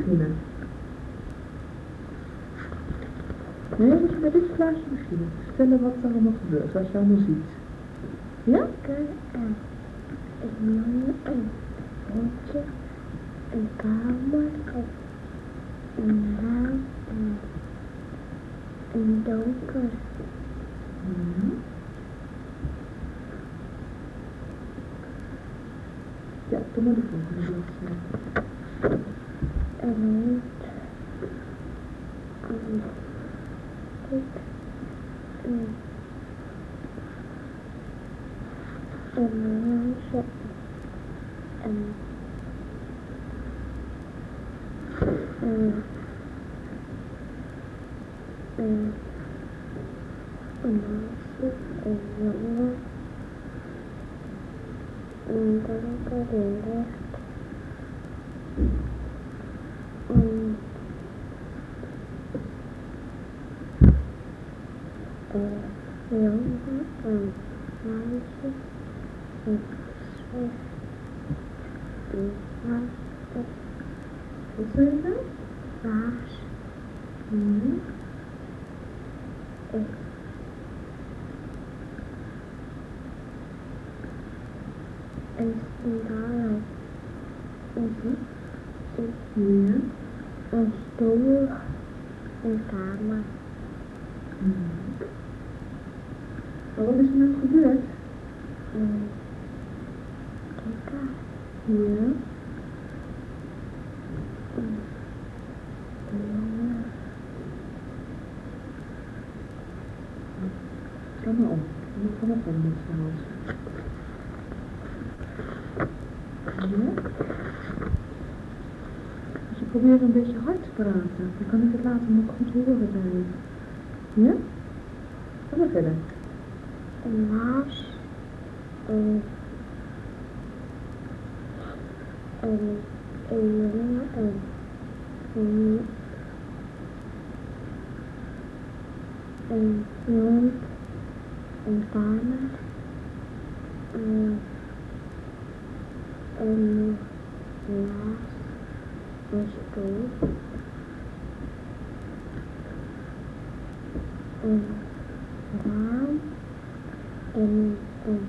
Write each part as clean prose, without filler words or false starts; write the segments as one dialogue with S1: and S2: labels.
S1: beginnen. Nee, we moeten bij dit plaatje beginnen. Vertellen wat er allemaal gebeurt, wat je allemaal ziet. Ja?
S2: Een jongen, een hondje, een kamer, een raam, een donker.
S1: Ja, doe maar de volgende bladzijde.
S2: Een hond, een meisje, een meisje, een jongen, een donker licht, jongen, een meisje, een zwerf, een vaas,
S1: Wat zei je nou?
S2: vaas, een spiraal, een stoel, een kamer.
S1: Maar wat is er nou gebeurd?
S2: Kijk,
S1: Ja. Ga maar om. Ga maar om met je hals. Ja? Dus je probeert een beetje hard te praten. Dan kan ik het later nog goed horen bij je. Ja? Ga maar verder.
S2: een maas, een jongen, een hond, een kamer, een maas, een stoel, een raam, een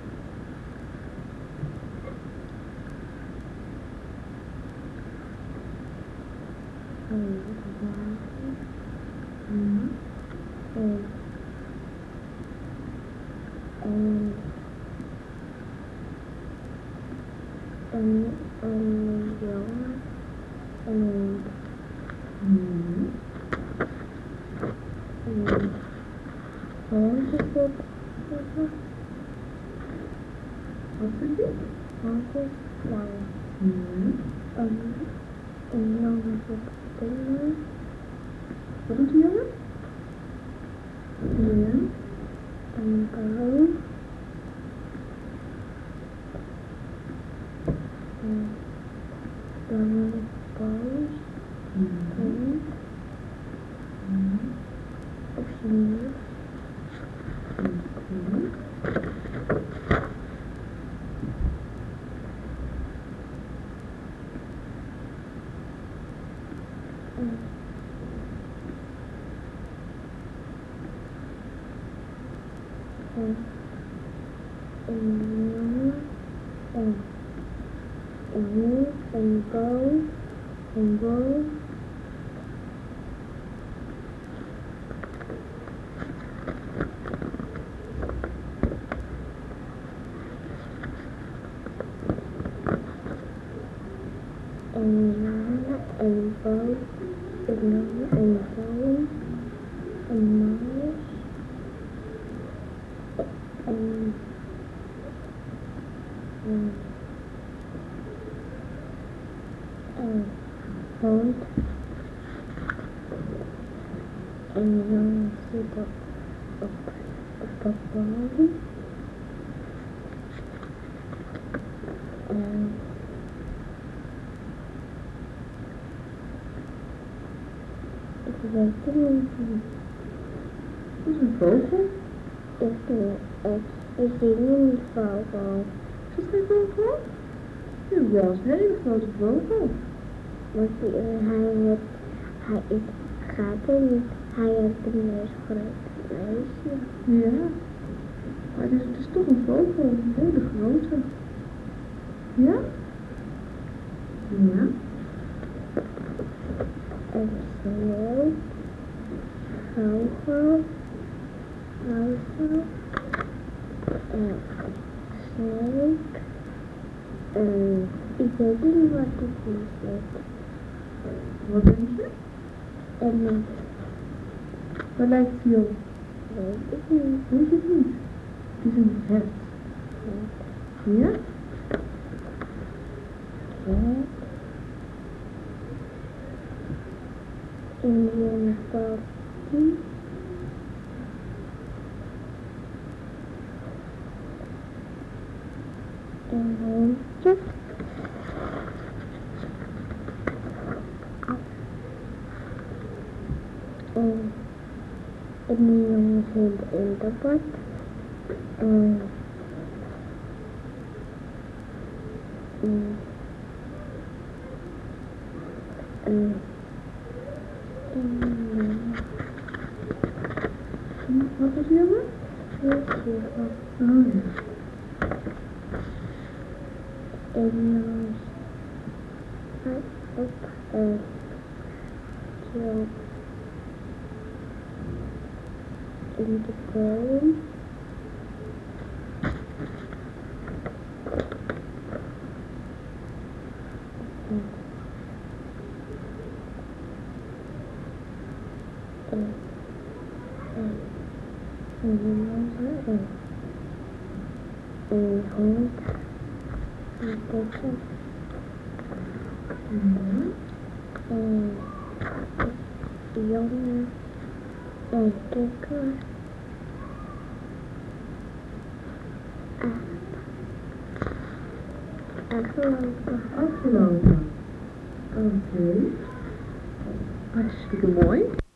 S2: jongen, een hondje zit.
S1: Wat zit dit?
S2: Hondje, een jongen zit binnen.
S1: Wat doet die jongen? Ja.
S2: Een boom. Dan een boos. Kind. Opnieuw. Een boom. Een boom. Een jongen, een boom, een jongen, een boom, een muis, een hond, een jongen zit op de boom. Ik weet het niet.
S1: Dat is een vogel.
S2: Ik zie een vogel.
S1: Is dat geen vogel? Ja, wel, is een hele grote vogel.
S2: Want hij gaat er niet. Hij heeft een neus groot neusje.
S1: Ja. Maar het is toch een vogel, een hele grote. Ja? Ja.
S2: Een sneeuw. Vogel. Vogel. Sneeuw. Ik weet niet wat het is.
S1: Wat denk je?
S2: En
S1: Waar lijkt hij op?
S2: weet ik niet.
S1: Weet je het niet? Het is een hert. Ja?
S2: In een papi. Een hondje. En die jongen zit in de bad.
S1: Wat was je jongen? Oh ja.
S2: En jongens gaat op zo in de boom. Een hond. Een poppen. Een jongen. Een kikker. Afgelopen.
S1: Afgelopen. Oké. Hartstikke mooi.